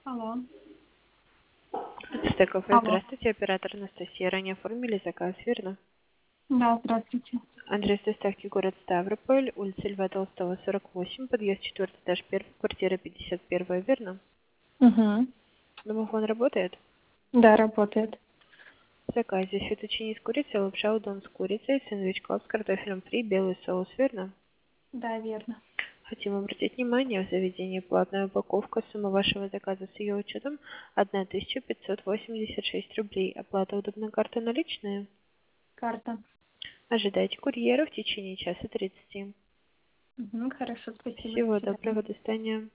Алло. Стекофе, Алло. здравствуйте, оператор Анастасия. Ранее оформили заказ, верно? Да, здравствуйте. Адрес доставки город Ставрополь, улица Льва Толстого, 48, подъезд 4 этаж 1, квартира 51, верно? Угу. Домофон работает? Да, работает. В заказе фетучини с курицей, лапша удон с курицей, сэндвич клаб с картофелем фри, белый соус, верно? Да, верно. Хотим обратить внимание, в заведении платная упаковка, сумма вашего заказа с ее учетом 1586 рублей. Оплата удобной карты наличные? Карта. Ожидайте курьера в течение часа 30. Угу, хорошо, спасибо, до Всего свидания. доброго, до свидания.